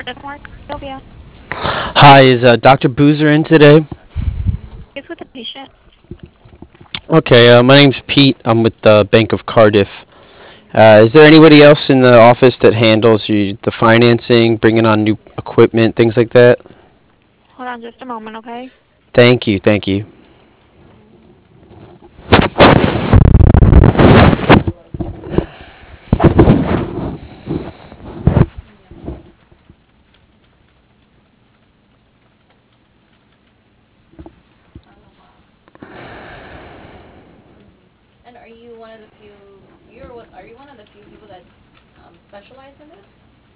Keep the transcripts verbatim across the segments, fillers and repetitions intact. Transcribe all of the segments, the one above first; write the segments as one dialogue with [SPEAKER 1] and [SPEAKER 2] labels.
[SPEAKER 1] Boozer, Sylvia.
[SPEAKER 2] Hi, is uh, doctor Boozer in today?
[SPEAKER 1] It's with the patient.
[SPEAKER 2] Okay, uh, my name's Pete. I'm with the Bank of Cardiff. Uh, is there anybody else in the office that handles you, the financing, bringing on new equipment, things like that?
[SPEAKER 1] Hold on just a moment, okay?
[SPEAKER 2] Thank you, thank you.
[SPEAKER 3] And are you one of the few? You're what? Are you one of the few people that um, specialize in this?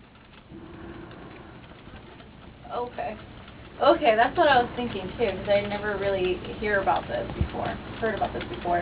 [SPEAKER 3] Okay. Okay, that's what I was thinking too, because I never really hear about this before. Heard about this before.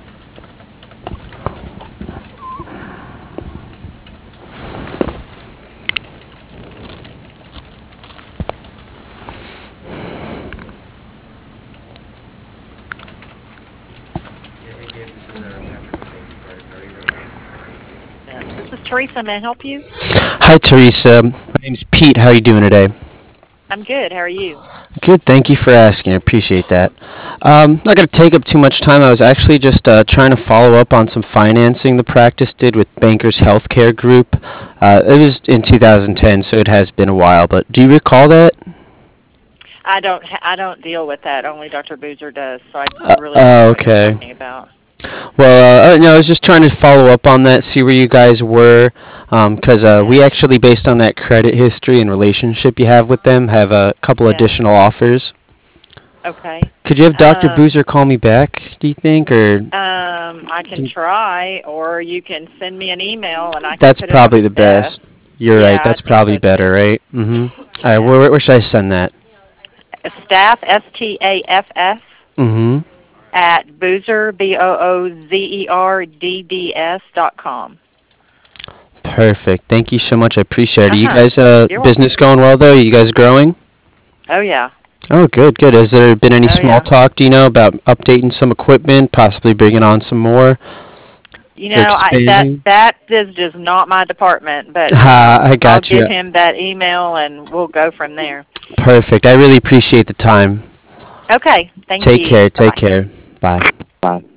[SPEAKER 1] Yes. This is Teresa. May I help you?
[SPEAKER 2] Hi, Teresa. My name's Pete. How are you doing today?
[SPEAKER 1] I'm good. How are you?
[SPEAKER 2] Good, thank you for asking. I appreciate that. Um, not going to take up too much time. I was actually just uh, trying to follow up on some financing the practice did with Bankers Healthcare Group. Uh, it was in two thousand ten, so it has been a while, but do you recall that?
[SPEAKER 1] I don't. Ha- I don't deal with that. Only doctor Boozer does. So I, I
[SPEAKER 2] Uh,
[SPEAKER 1] really don't know
[SPEAKER 2] oh,
[SPEAKER 1] what you're
[SPEAKER 2] okay.
[SPEAKER 1] talking about.
[SPEAKER 2] Well, uh, uh, no, I was just trying to follow up on that, see where you guys were, because uh, we
[SPEAKER 1] Yes.
[SPEAKER 2] actually, based on that credit history and relationship you have with them, have a couple
[SPEAKER 1] Yes.
[SPEAKER 2] additional offers.
[SPEAKER 1] Okay.
[SPEAKER 2] Could you have doctor
[SPEAKER 1] Um.
[SPEAKER 2] Boozer call me back, do you think, or
[SPEAKER 1] Um. I can
[SPEAKER 2] do-
[SPEAKER 1] try, or you can send me an email, and I can
[SPEAKER 2] that's
[SPEAKER 1] put it on
[SPEAKER 2] probably
[SPEAKER 1] his
[SPEAKER 2] the
[SPEAKER 1] desk.
[SPEAKER 2] best. You're right.
[SPEAKER 1] Yeah, I
[SPEAKER 2] That's
[SPEAKER 1] think
[SPEAKER 2] probably
[SPEAKER 1] so
[SPEAKER 2] better,
[SPEAKER 1] too.
[SPEAKER 2] right? Mm-hmm. All right.
[SPEAKER 1] Yeah.
[SPEAKER 2] Where, where should I send that?
[SPEAKER 1] Staff S T A F F
[SPEAKER 2] Mm-hmm.
[SPEAKER 1] at boozer b o o z e r d d s dot com.
[SPEAKER 2] Perfect. Thank you so much. I appreciate it.
[SPEAKER 1] Uh
[SPEAKER 2] Are you
[SPEAKER 1] huh.
[SPEAKER 2] guys uh
[SPEAKER 1] You're welcome.
[SPEAKER 2] business going well though? Are you guys growing?
[SPEAKER 1] Oh yeah.
[SPEAKER 2] Oh, good, good. Has there been any
[SPEAKER 1] Oh
[SPEAKER 2] small
[SPEAKER 1] yeah.
[SPEAKER 2] talk, do you know, about updating some equipment, possibly bringing on some more,
[SPEAKER 1] You
[SPEAKER 2] or
[SPEAKER 1] know, I that
[SPEAKER 2] expanding?
[SPEAKER 1] that is just not my department, but
[SPEAKER 2] Ah,
[SPEAKER 1] um
[SPEAKER 2] I
[SPEAKER 1] I'll
[SPEAKER 2] got
[SPEAKER 1] give
[SPEAKER 2] you.
[SPEAKER 1] him that email and we'll go from there.
[SPEAKER 2] Perfect. I really appreciate the time.
[SPEAKER 1] Okay. Thank
[SPEAKER 2] Take
[SPEAKER 1] you.
[SPEAKER 2] care.
[SPEAKER 1] Bye
[SPEAKER 2] Take
[SPEAKER 1] bye.
[SPEAKER 2] care. Bye.